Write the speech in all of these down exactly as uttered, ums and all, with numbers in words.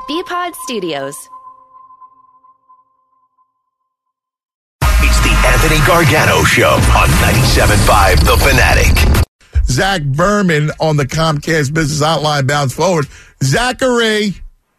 B-Pod Studios. It's the Anthony Gargano Show on ninety-seven point five The Fanatic. Zach Berman on the Comcast Business Hotline bounce forward. Zachary.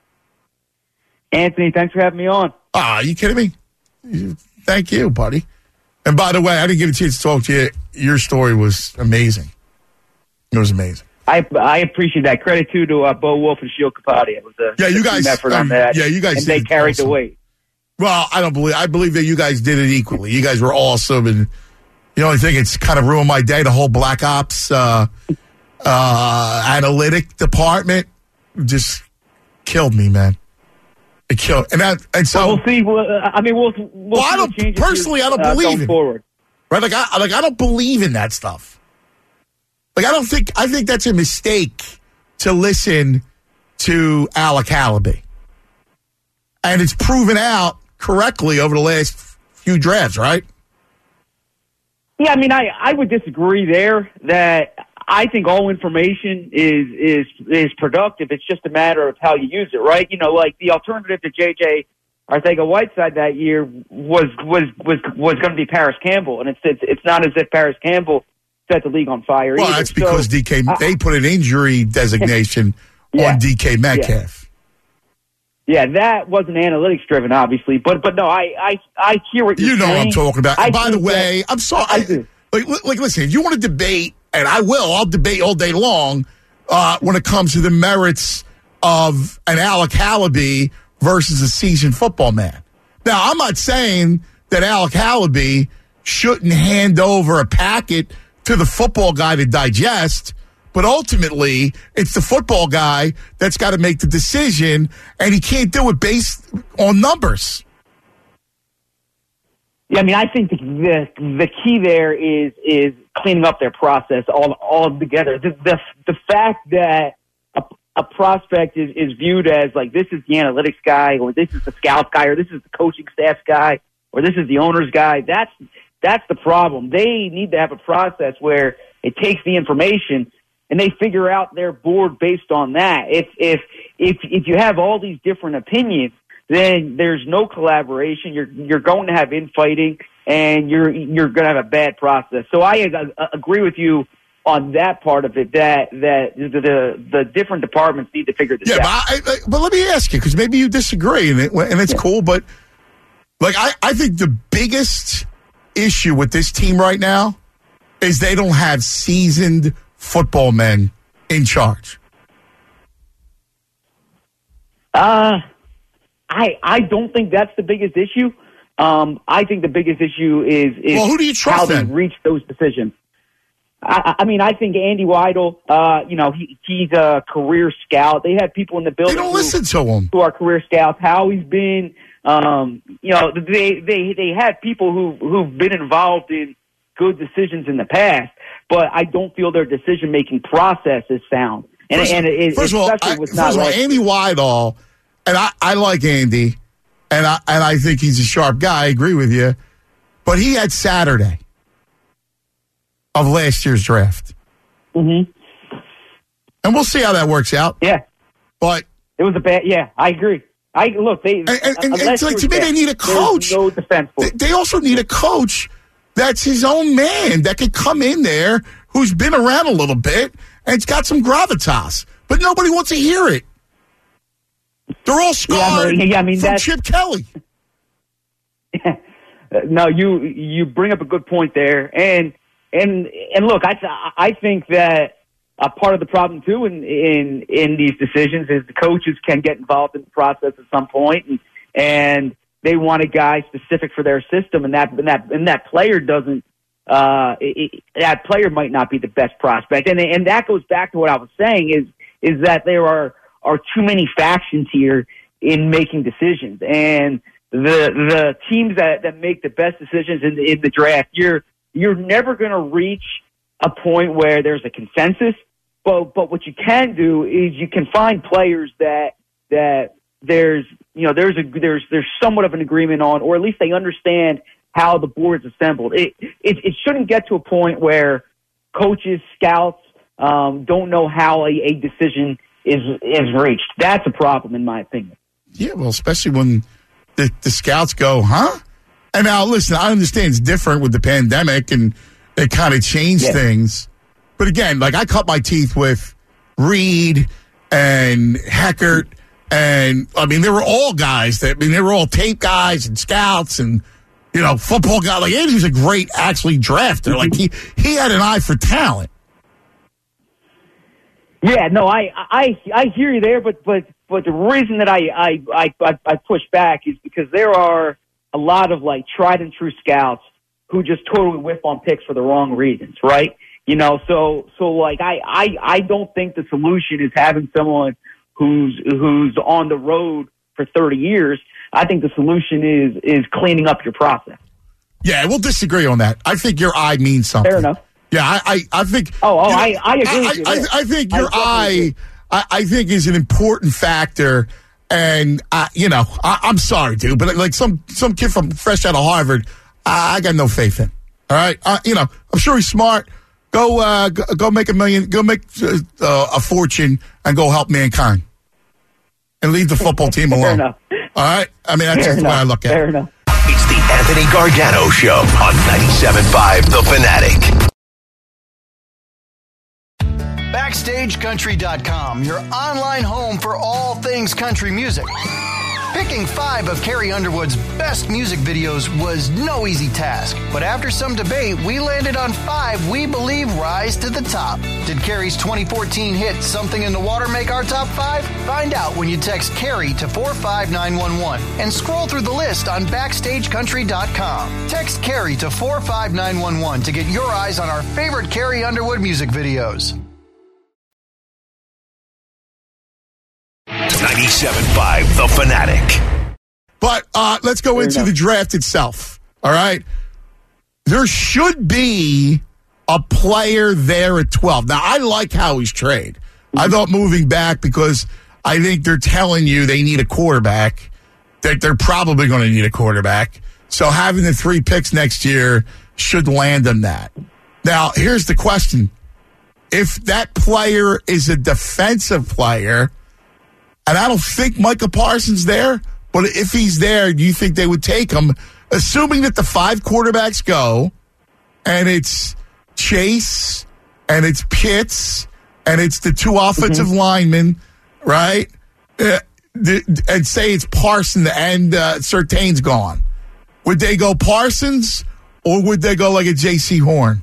Anthony, thanks for having me on. Ah, are you kidding me? Thank you, buddy. And by the way, I didn't get a chance to talk to you. Your story was amazing. It was amazing. I I appreciate that. Credit too to uh, Bo Wolf and Sheil Kapadia. It was a yeah, you guys team effort um, on that. Yeah, you guys. And they carried awesome. the weight. Well, I don't believe. I believe that you guys did it equally. You guys were awesome, and the only thing it's kind of ruined my day. The whole Black Ops uh, uh, analytic department just killed me, man. It killed, and that, and so well, we'll see. Well, I mean, we'll. we'll, well I don't personally. I don't uh, believe it. Forward. Right, like I like I don't believe in that stuff. Like I don't think I think that's a mistake to listen to Alec Halaby, and it's proven out correctly over the last few drafts, right? Yeah, I mean, I, I would disagree there. That I think all information is is is productive. It's just a matter of how you use it, right? You know, like the alternative to J J Arcega-Whiteside that year was was was was going to be Paris Campbell, and it's it's it's not as if Paris Campbell set the league on fire. Well, either. that's because so, D K I, they put an injury designation yeah, on D K Metcalf. Yeah. yeah, that wasn't analytics driven, obviously, but but no, I I, I hear what you're you know saying. what I'm talking about. And by the way, that, I'm sorry. I, I do. Like, like, listen, if you want to debate, and I will, I'll debate all day long uh, when it comes to the merits of an Alec Halaby versus a seasoned football man. Now, I'm not saying that Alec Halaby shouldn't hand over a packet to the football guy to digest, but ultimately, it's the football guy that's got to make the decision, and he can't do it based on numbers. Yeah, I mean, I think the the, the key there is is cleaning up their process all all together. The the, the fact that a, a prospect is, is viewed as like this is the analytics guy, or this is the scout guy, or this is the coaching staff's guy, or this is the owner's guy. That's that's the problem. They need to have a process where it takes the information and they figure out their board based on that. If if if if you have all these different opinions, then there's no collaboration. You're you're going to have infighting, and you're you're going to have a bad process. So I, I agree with you on that part of it. That that the the, the different departments need to figure this yeah, out. Yeah, but, I, I, but let me ask you, because maybe you disagree, and it, and it's yeah. cool. But like I, I think the biggest issue with this team right now is they don't have seasoned football men in charge. Uh I I don't think that's the biggest issue. Um, I think the biggest issue is is well, who do you trust how then? they reach those decisions. I, I mean, I think Andy Weidel, uh, you know, he, he's a career scout. They have people in the building they don't who, listen to him. who are career scouts. Howie's been, um, you know, they they they had people who who've been involved in good decisions in the past, but I don't feel their decision making process is sound. And first, and it, first of all, I, with first of all, like, Andy Weidel. And I, I like Andy, and I and I think he's a sharp guy. I agree with you. But he had Saturday of last year's draft. Mm-hmm. And we'll see how that works out. Yeah. But it was a bad, yeah, I agree. I Look, they, and, and, and, and like, to me, they need a coach. No defense for they, they also need a coach that's his own man, that can come in there, who's been around a little bit, and it's got some gravitas. But nobody wants to hear it. They're all scarred yeah, yeah, I mean, from that's, Chip Kelly. No, you you bring up a good point there, and and and look, I I think that a part of the problem too in in in these decisions is the coaches can get involved in the process at some point, and and they want a guy specific for their system, and that and that and that player doesn't. Uh, it, that player might not be the best prospect, and and that goes back to what I was saying is is that there are. are too many factions here in making decisions. And the the teams that, that make the best decisions in the, in the draft, you're you're never going to reach a point where there's a consensus. But but what you can do is you can find players that that there's you know there's a there's there's somewhat of an agreement on, or at least they understand how the board's assembled. It it, it shouldn't get to a point where coaches, scouts um, don't know how a, a decision is is reached. That's a problem, in my opinion. Yeah, well, especially when the, the scouts go, huh? And now, listen, I understand it's different with the pandemic, and it kind of changed yeah. things. But again, like I cut my teeth with Reed and Heckert, and I mean, they were all guys that, I mean, they were all tape guys and scouts and, you know, football guys. Like, Andrew's a great, actually, drafter. Like, he, he had an eye for talent. Yeah, no, I, I, I hear you there, but, but, but the reason that I, I, I, I push back is because there are a lot of, like, tried and true scouts who just totally whiff on picks for the wrong reasons, right? You know, so, so like, I, I, I don't think the solution is having someone who's, who's on the road for thirty years. I think the solution is, is cleaning up your process. Yeah, we'll disagree on that. I think your eye means something. Fair enough. Yeah, I, I, I think. Oh, oh, you know, I, I agree I, with you. I, I, I think your I eye, I, I think is an important factor. And, uh, you know, I, I'm sorry, dude, but like some, some kid from fresh out of Harvard, I, I got no faith in. All right. Uh, you know, I'm sure he's smart. Go, uh, go, go make a million, go make uh, a fortune and go help mankind and leave the football team alone. Fair enough. All right. I mean, that's Fair just the way I enough. look at Fair it. enough. It's the Anthony Gargano Show on ninety-seven point five The Fanatic. Backstage Country dot com, your online home for all things country music. Picking five of Carrie Underwood's best music videos was no easy task, but after some debate, we landed on five we believe rise to the top. Did Carrie's twenty fourteen hit Something in the Water make our top five? Find out when you text Carrie to four five nine one one and scroll through the list on Backstage Country dot com. Text Carrie to four five nine one one to get your eyes on our favorite Carrie Underwood music videos. ninety-seven point five The Fanatic. But uh, let's go Fair into enough. the draft itself. All right. There should be a player there at twelve. Now, I like Howie's trade. Mm-hmm. I thought moving back because I think they're telling you they need a quarterback, that they're probably going to need a quarterback. So having the three picks next year should land them that. Now, here's the question. If that player is a defensive player, and I don't think Micah Parsons there, but if he's there, do you think they would take him? Assuming that the five quarterbacks go, and it's Chase, and it's Pitts, and it's the two offensive mm-hmm. linemen, right? Uh, the, and say it's Parsons and uh, Surtain's gone. Would they go Parsons, or would they go like a J C Horn?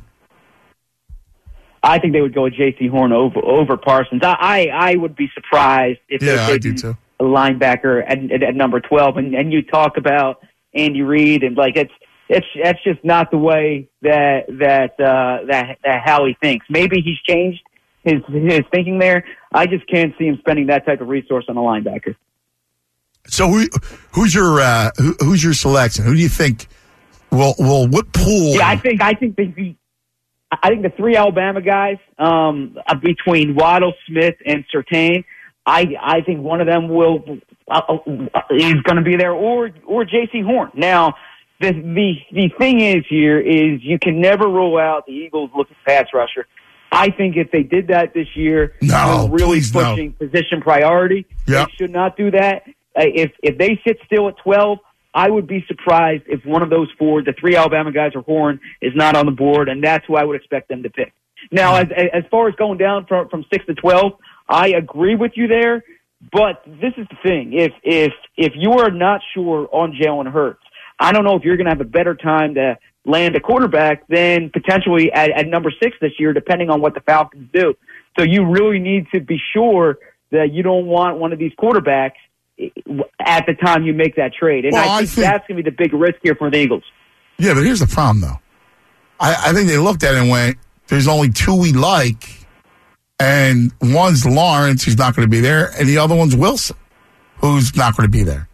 I think they would go with J C Horn over over Parsons. I I, I would be surprised if Yeah, they I do take too. a linebacker at, at, at number twelve. And, and you talk about Andy Reid, and like it's it's that's just not the way that that uh, that that Howie thinks. Maybe he's changed his his thinking there. I just can't see him spending that type of resource on a linebacker. So who who's your uh, who, who's your selection? Who do you think will will what pool? Yeah, I think I think the I think the three Alabama guys um, uh, between Waddle, Smith, and Surtain. I I think one of them will uh, is going to be there, or or J C Horn. Now, the the the thing is here is you can never rule out the Eagles looking pass rusher. I think if they did that this year, no, they're really please pushing no. position priority. Yep. They should not do that. Uh, if if they sit still at twelve, I would be surprised if one of those four, the three Alabama guys or Horn, is not on the board, and that's who I would expect them to pick. Now, as as far as going down from from six to twelve, I agree with you there, but this is the thing. If if if you are not sure on Jalen Hurts, I don't know if you're going to have a better time to land a quarterback than potentially at, at number six this year, depending on what the Falcons do. So you really need to be sure that you don't want one of these quarterbacks at the time you make that trade. And Well, I, I think think- that's going to be the big risk here for the Eagles. Yeah, but here's the problem, though. I, I think they looked at it and went, there's only two we like, and one's Lawrence, who's not going to be there, and the other one's Wilson, who's not going to be there.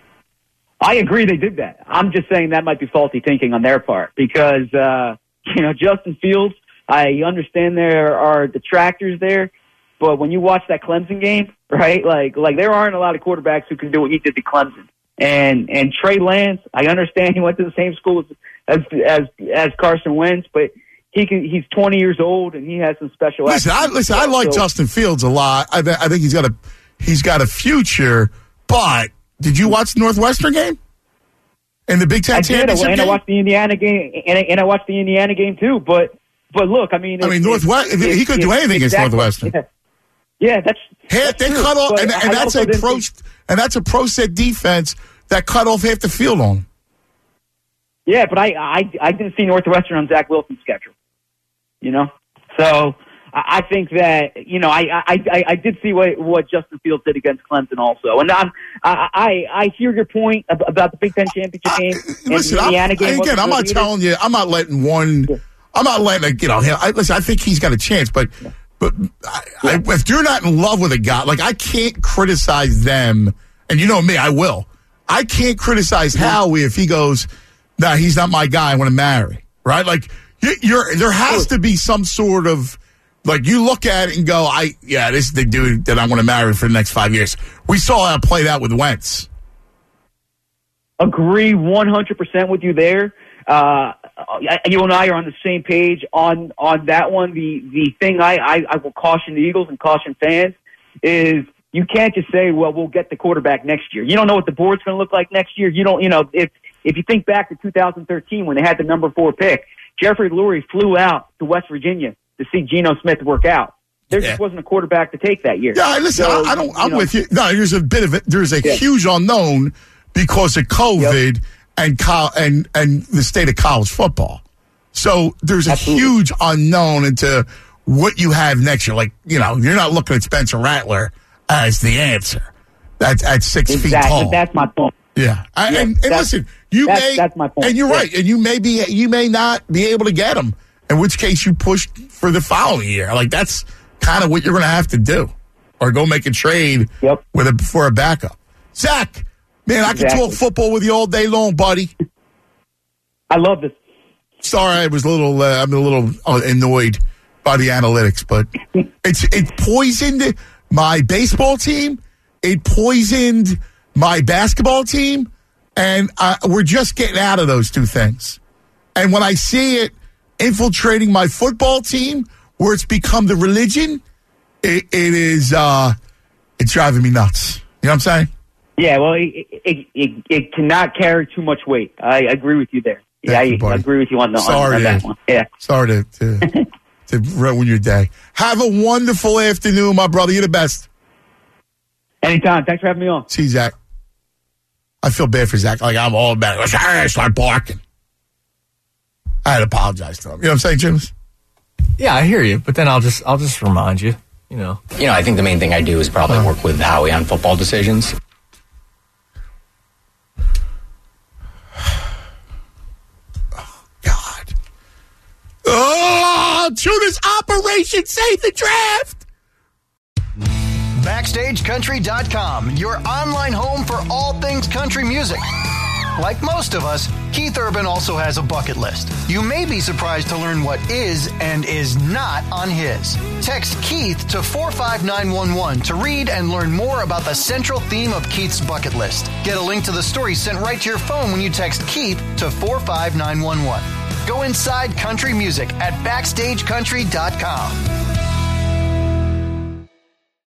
I agree they did that. I'm just saying that might be faulty thinking on their part because, uh, you know, Justin Fields, I understand there are detractors there, but when you watch that Clemson game, right, like like there aren't a lot of quarterbacks who can do what he did to Clemson. And and Trey Lance, I understand he went to the same school as as as Carson Wentz, but he can. He's twenty years old and he has some special. Listen, I, listen. I like so, Justin Fields a lot. I, th- I think he's got a he's got a future. But did you watch the Northwestern game in the Big Ten I championship did, and game? I watched the Indiana game, and I, and I watched the Indiana game too. But but look, I mean, I mean, Northwest. He could do anything against exactly, Northwestern. Yeah, yeah that's, half, that's they true, cut off, and, and that's a pro, think, and that's a pro set defense that cut off half the field on him. Yeah, but I, I I didn't see Northwestern on Zach Wilson's schedule. You know, so I think that you know I I, I, I did see what what Justin Fields did against Clemson also, and I'm, I I I hear your point about the Big Ten championship game. I, listen, and the Indiana game again, I'm not either. telling you, I'm not letting one. Yeah. I'm not letting you know. I, listen, I think he's got a chance, but yeah. but I, yeah. I, if you're not in love with a guy, like I can't criticize them, and you know me, I will. I can't criticize yeah. Howie if he goes, "Nah, he's not my guy. I want to marry." Right? Like you, you're, there has to be some sort of. Like, you look at it and go, I yeah, this is the dude that I want to marry for the next five years. We saw that played out with Wentz. Agree one hundred percent with you there. Uh, you and I are on the same page on, on that one. The the thing I, I, I will caution the Eagles and caution fans is you can't just say, well, we'll get the quarterback next year. You don't know what the board's going to look like next year. You don't, you know, if if you think back to two thousand thirteen when they had the number four pick, Jeffrey Lurie flew out to West Virginia to see Geno Smith work out. There yeah. just wasn't a quarterback to take that year. Yeah, listen, so, I, I don't. I'm know, with you. No, there's a bit of it. There's a yeah. huge unknown because of COVID yep. and co- and and the state of college football. So there's a Absolutely. huge unknown into what you have next year. Like you know, you're not looking at Spencer Rattler as the answer. That's at six exactly. feet tall. That's my point. Yeah, I, yeah and, and listen, you that's, may. That's my point. And you're yeah. right. And you may be. You may not be able to get him. In which case you push for the following year. Like, that's kind of what you're going to have to do. Or go make a trade yep. with a, for a backup. Zach, man, I exactly. can talk football with you all day long, buddy. I love this. Sorry, I was a little, uh, I'm a little annoyed by the analytics, but it's it poisoned my baseball team. It poisoned my basketball team. And uh, we're just getting out of those two things. And when I see it infiltrating my football team, where it's become the religion, it, it is, uh, it's driving me nuts. You know what I'm saying? Yeah, well, it, it, it, it cannot carry too much weight. I agree with you there. Yeah, I, I agree with you on, the, Sorry on, on that to, one. Yeah. Sorry to, to, to ruin your day. Have a wonderful afternoon, my brother. You're the best. Anytime. Thanks for having me on. See you, Zach. I feel bad for Zach. Like, I'm all about it. I start barking. I had to apologize to him. You know what I'm saying, James? Yeah, I hear you, but then I'll just I'll just remind you, you know. You know, I think the main thing I do is probably work with Howie on football decisions. Oh, God. Oh, to this Operation Save the Draft. Backstage Country dot com, your online home for all things country music. Like most of us, Keith Urban also has a bucket list. You may be surprised to learn what is and is not on his. Text Keith to four five nine one one to read and learn more about the central theme of Keith's bucket list. Get a link to the story sent right to your phone when you text Keith to four five nine one one. Go inside country music at Backstage Country dot com.